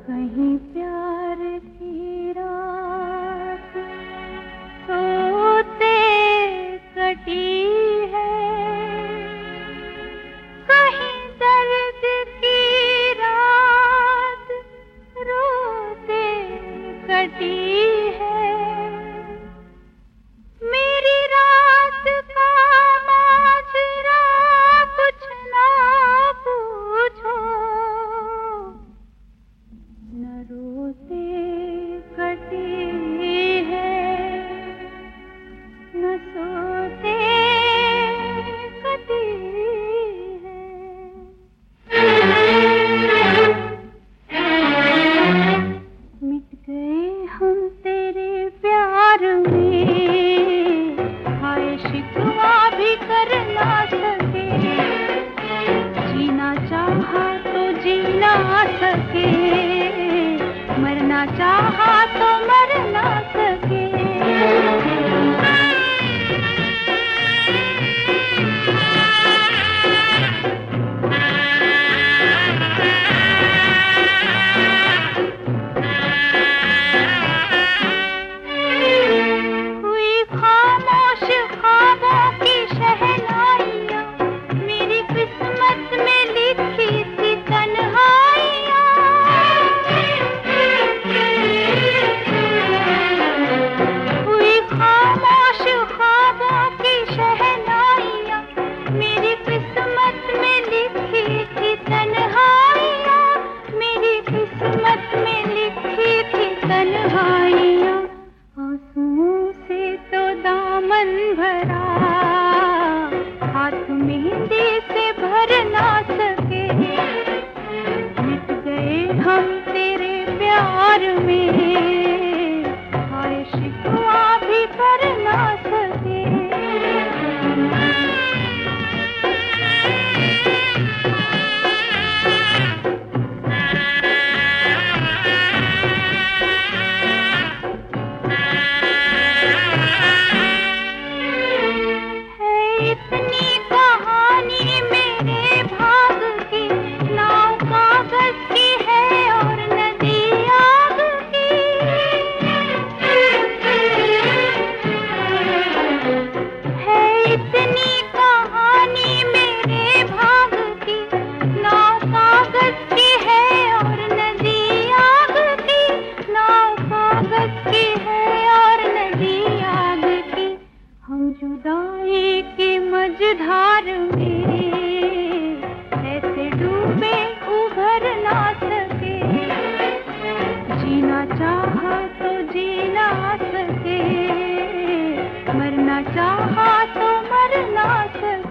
कहीं प्यार की रात सोते कटी है, कहीं दर्द की रात रोते कटी है। मेरी रात का माजरा कुछ ना पूछो, न रोते कटी है, न सोते कटी है। मिट गए हम तेरे प्यार में, हाय शिकवा भी कर ना सके, जीना चाहा तो जी ना सके, मरना चाहा तो मर ना सके। हुई खामोश ख्वाबों की शहनाइयाँ, मेरी किस्मत में लिखी थी तन्हाइयाँ। हुई खामोश ख्वाबों की शहनाइयाँ, मेरी किस्मत में लिखी थी तन्हाइयाँ, मेरी किस्मत में लिखी थी तन्हाइयाँ। आंसुओं से तो दामन भरा, हाथ मेहंदी से भर ना सके, मिट गए हम तेरे प्यार में, हाय शिकवा भी कर ना सके। इतनी कहानी मेरे भाग की, नाव कागज की है और नदी आग की। है इतनी कहानी मेरे भाग की, नाव कागज की है और नदी आग की, नाव कागज की है और नदी आग की। हम जुदाई की मझधार में ऐसे डूबे उभर ना सके, जीना चाहा तो जी ना सके, मरना चाहा तो मर ना सके।